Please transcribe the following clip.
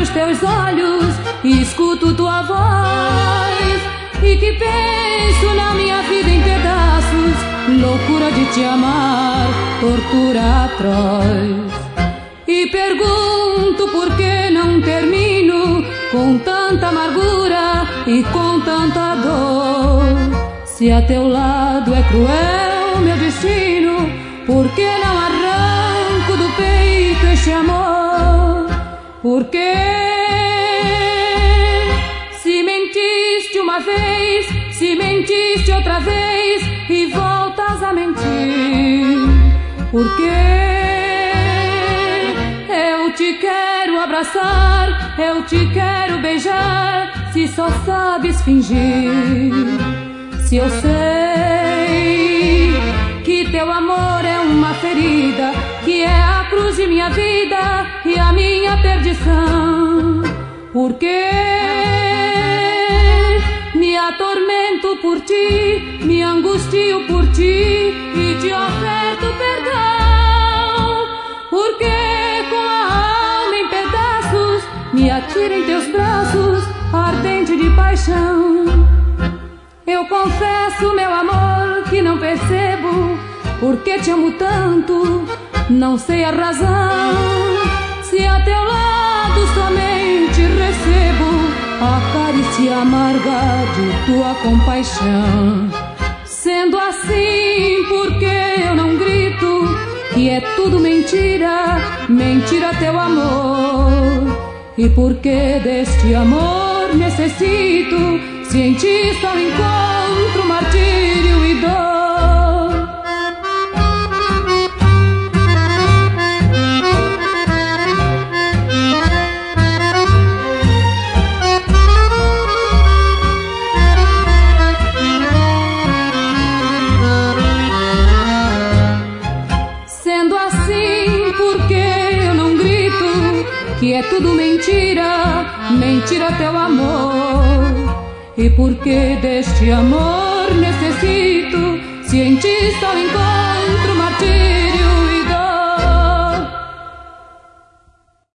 nos teus olhos e escuto tua voz, e que penso na minha vida em pedaços, loucura de te amar, tortura atroz. E pergunto por que não termino com tanta amargura e com tanta dor. Se a teu lado é cruel meu destino, por que não arranco do peito este amor? Por que? Se mentiste uma vez, se mentiste outra vez e voltas a mentir, por que? Eu te quero abraçar, eu te quero beijar, se só sabes fingir. Se eu sei que teu amor é uma ferida, que é a cruz de minha vida e a minha perdição, por que me atormento por ti, me angustio por ti e te oferto perdão? Por que me atira em teus braços, ardente de paixão? Eu confesso, meu amor, que não percebo porque te amo tanto, não sei a razão. Se a teu lado somente recebo a carícia amarga de tua compaixão. Sendo assim, por que eu não grito que é tudo mentira, mentira teu amor? E porque deste amor necessito, se em ti só encontro martírio e dor. Sendo assim, por que eu não grito que é tudo mentira, mentira teu amor? E porque deste amor necessito, se em ti só encontro